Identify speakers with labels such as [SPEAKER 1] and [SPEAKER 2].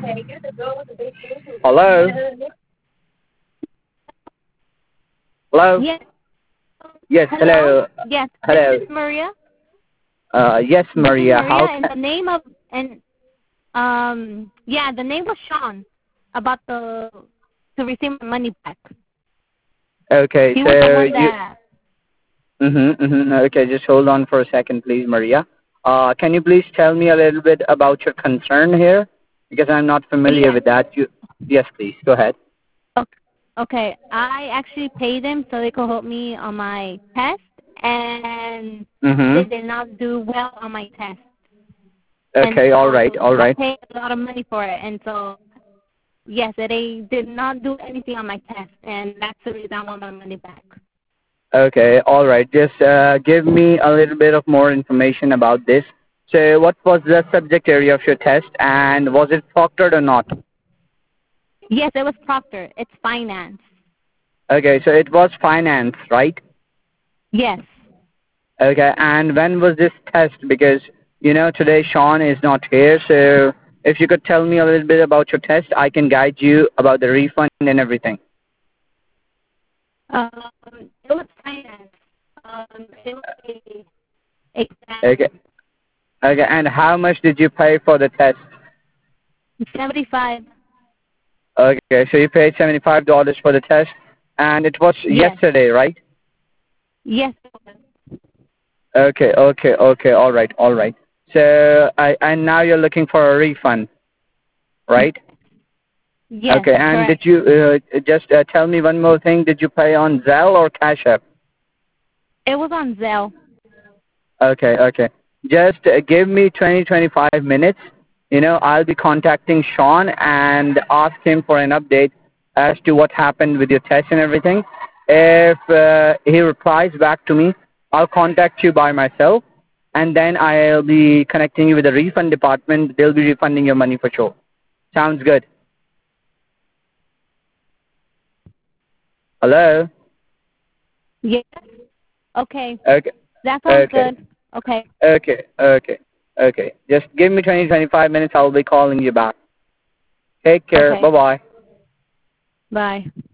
[SPEAKER 1] Hello? Hello?
[SPEAKER 2] Yes.
[SPEAKER 1] Yes,
[SPEAKER 2] Hello.
[SPEAKER 1] hello.
[SPEAKER 2] Yes, this
[SPEAKER 1] Hello.
[SPEAKER 2] is Maria.
[SPEAKER 1] Yes,
[SPEAKER 2] This is
[SPEAKER 1] Maria.
[SPEAKER 2] Maria,
[SPEAKER 1] How
[SPEAKER 2] and the name of yeah, the name was Sean. About to receive my money back.
[SPEAKER 1] Okay,
[SPEAKER 2] He was the
[SPEAKER 1] so
[SPEAKER 2] one
[SPEAKER 1] you
[SPEAKER 2] that.
[SPEAKER 1] okay, just hold on for a second, please, Maria. Can you please tell me a little bit about your concern here? Because I'm not familiar
[SPEAKER 2] Yes.
[SPEAKER 1] with that. Yes, please, go ahead.
[SPEAKER 2] Okay. I actually paid them so they could help me on my test, and they
[SPEAKER 1] Mm-hmm.
[SPEAKER 2] did not do well on my test. And
[SPEAKER 1] Okay, all right,
[SPEAKER 2] so
[SPEAKER 1] all
[SPEAKER 2] I
[SPEAKER 1] right.
[SPEAKER 2] paid a lot of money for it, and so yes, they did not do anything on my test, and that's the reason I want my money back.
[SPEAKER 1] Okay, all right. Just give me a little bit of more information about this. So what was the subject area of your test, and was it proctored or not?
[SPEAKER 2] Yes, it was Proctor. It's finance.
[SPEAKER 1] Okay, so it was finance, right?
[SPEAKER 2] Yes.
[SPEAKER 1] Okay, and when was this test? Because, today Sean is not here, so if you could tell me a little bit about your test, I can guide you about the refund and everything.
[SPEAKER 2] It was finance. It was a exam.
[SPEAKER 1] Okay, okay, and how much did you pay for the test?
[SPEAKER 2] 75.
[SPEAKER 1] Okay, so you paid $75 for the test, and it was
[SPEAKER 2] Yes.
[SPEAKER 1] yesterday, right?
[SPEAKER 2] Yes.
[SPEAKER 1] Okay, okay, okay, all right, all right. So, and now you're looking for a refund, right?
[SPEAKER 2] Yes.
[SPEAKER 1] Okay, and did
[SPEAKER 2] Correct.
[SPEAKER 1] you just tell me one more thing? Did you pay on Zelle or Cash App?
[SPEAKER 2] It was on Zelle.
[SPEAKER 1] Okay, okay. Just give me 25 minutes. I'll be contacting Sean and ask him for an update as to what happened with your test and everything. If he replies back to me, I'll contact you by myself, and then I'll be connecting you with the refund department. They'll be refunding your money for sure. Sounds good. Hello?
[SPEAKER 2] Yes. Okay.
[SPEAKER 1] Okay,
[SPEAKER 2] That sounds
[SPEAKER 1] okay,
[SPEAKER 2] good. Okay.
[SPEAKER 1] okay, okay, okay. Just give me 25 minutes. I'll be calling you back. Take care.
[SPEAKER 2] Okay.
[SPEAKER 1] Bye-bye.
[SPEAKER 2] Bye.